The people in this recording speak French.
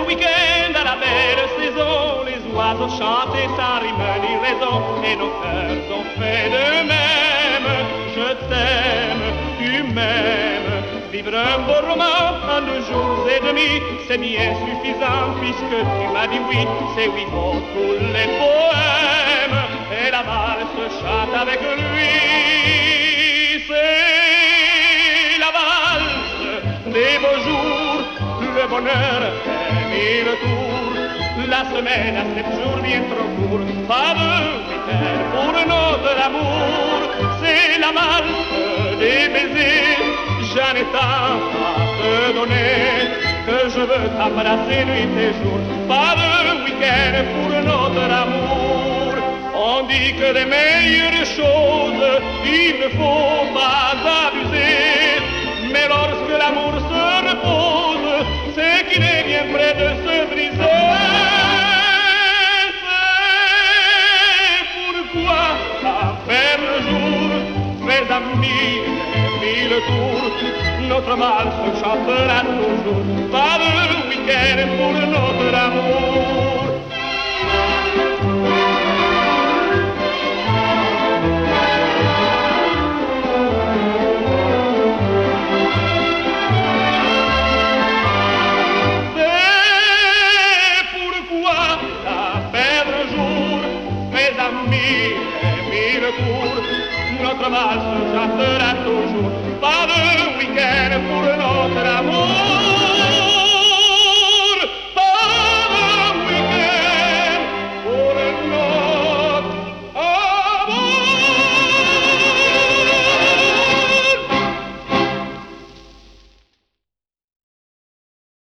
week-end à la belle saison, les oiseaux chantent et sans rime ni raison, et nos cœurs ont fait de même. Je t'aime, tu m'aimes, vivre un beau roman en 2 jours et demi, c'est bien suffisant puisque tu m'as dit oui, c'est oui pour tous les poèmes, et la valse chante avec lui, c'est la valse des beaux jours, le bonheur fait 1000 tours, la semaine à 7 jours bien trop court, pas de week-end pour notre amour, c'est la valse des baisers, j'en ai tant à te donner, que je veux t'embrasser nuit et jour, pas de week-end pour notre amour. On dit que les meilleures choses, il ne faut pas abuser, mais lorsque l'amour se repose, c'est qu'il est bien près de se briser. C'est pourquoi, à faire le jour, mes amis, 1000 tours, notre valse chantera toujours, pas de week-end pour notre amour.